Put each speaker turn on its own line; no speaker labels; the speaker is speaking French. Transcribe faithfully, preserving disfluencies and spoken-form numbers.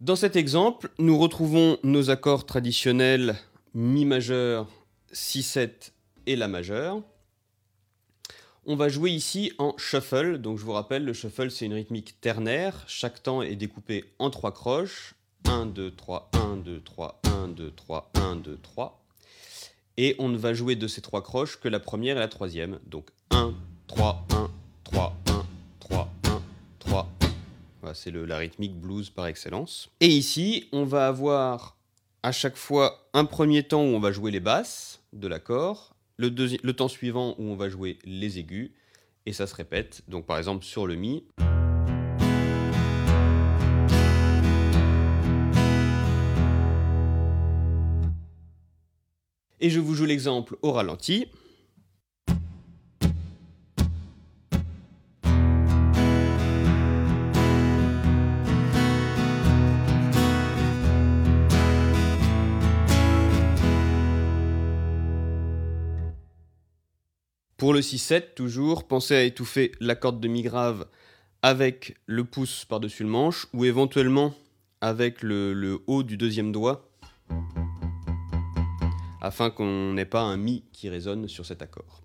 Dans cet exemple, nous retrouvons nos accords traditionnels Mi majeur, Si sept et La majeure. On va jouer ici en shuffle. Donc je vous rappelle, le shuffle c'est une rythmique ternaire. Chaque temps est découpé en trois croches. un, deux, trois, un, deux, trois, un, deux, trois, un, deux, trois. Et on ne va jouer de ces trois croches que la première et la troisième. Donc un, trois, un, trois, un, trois, un, trois. Voilà, c'est le, la rythmique blues par excellence. Et ici, on va avoir à chaque fois un premier temps où on va jouer les basses de l'accord, le, deuxi- le temps suivant où on va jouer les aigus, et ça se répète. Donc par exemple sur le Mi. Et je vous joue l'exemple au ralenti. Pour le six sept, toujours, pensez à étouffer la corde de Mi grave avec le pouce par-dessus le manche, ou éventuellement avec le, le haut du deuxième doigt, afin qu'on n'ait pas un Mi qui résonne sur cet accord.